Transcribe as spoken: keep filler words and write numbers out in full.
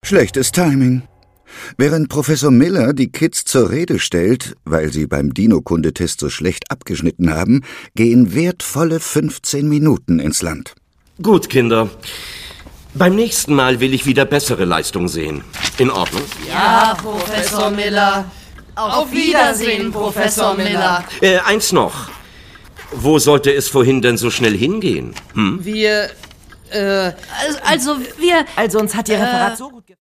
Schlechtes Timing. Während Professor Miller die Kids zur Rede stellt, weil sie beim Dino-Kundetest so schlecht abgeschnitten haben, gehen wertvolle fünfzehn Minuten ins Land. Gut, Kinder. Beim nächsten Mal will ich wieder bessere Leistung sehen. In Ordnung? Ja, Professor Miller. Auf Wiedersehen, Professor Miller. Äh, eins noch. Wo sollte es vorhin denn so schnell hingehen? Hm? Wir, äh... Also, also wir... Also uns hat Ihr Referat so gut gefallen.